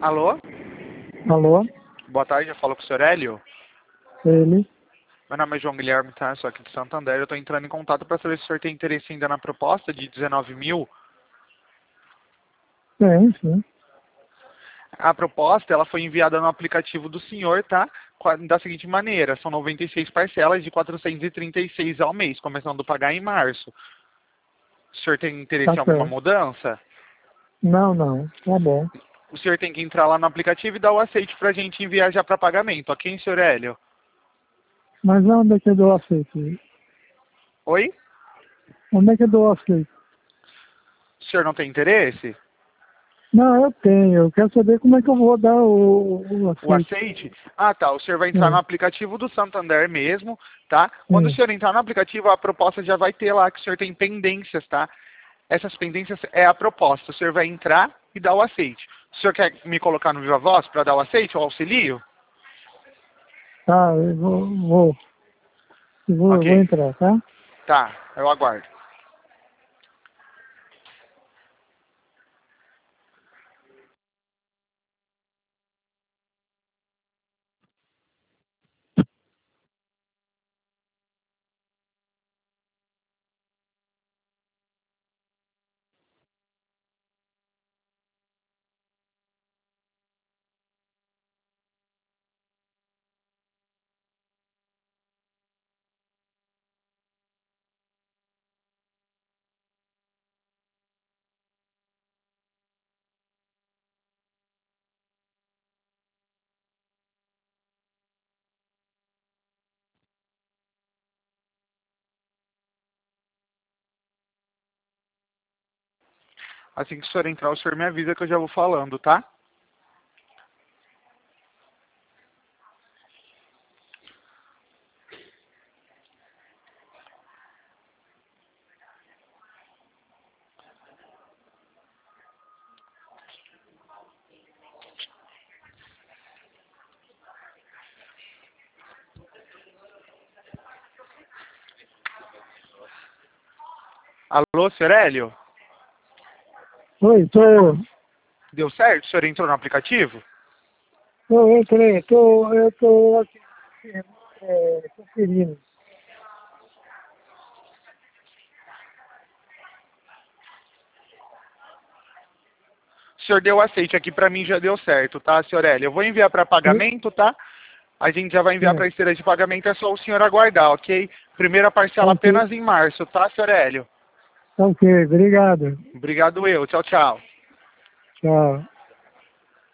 Alô? Alô? Boa tarde, eu falo com o senhor Hélio. Ele? Meu nome é João Guilherme, tá? Eu sou aqui de Santander. Eu estou entrando em contato para saber se o senhor tem interesse ainda na proposta de 19 mil. Tem, sim. A proposta, ela foi enviada no aplicativo do senhor, tá? Da seguinte maneira, são 96 parcelas de 436 ao mês, começando a pagar em março. O senhor tem interesse Tá em alguma certo. mudança? Não. Tá bom. O senhor tem que entrar lá no aplicativo e dar o aceite para a gente enviar já para pagamento, ok, senhor Hélio? Mas onde é que eu dou aceito? Oi? Onde é que eu dou aceito? O senhor não tem interesse? Não, eu tenho. Eu quero saber como é que eu vou dar o O aceito. aceite? Ah, tá. O senhor vai entrar no aplicativo do Santander mesmo, tá? Quando o Sim. senhor entrar no aplicativo, a proposta já vai ter lá que o senhor tem pendências, tá? Essas pendências é a proposta. O senhor vai entrar e dar o aceite. O senhor quer me colocar no Viva Voz para dar o aceite, o auxílio? Tá, eu vou Ok. entrar, tá? Tá, eu aguardo. Assim que o senhor entrar, o senhor me avisa que eu já vou falando, tá? Alô, senhor Hélio? Oi, Deu certo? O senhor entrou no aplicativo? eu entrei. Eu tô aqui conferindo. O senhor deu aceite aqui para mim, já deu certo, tá, senhor Hélio? Eu vou enviar para Sim. pagamento, tá? A gente já vai enviar para a Sim. esteira de pagamento, é só o senhor aguardar, ok? Primeira parcela Ok. apenas em março, tá, senhor Hélio? Ok, obrigado. Obrigado eu. Tchau, tchau. Tchau.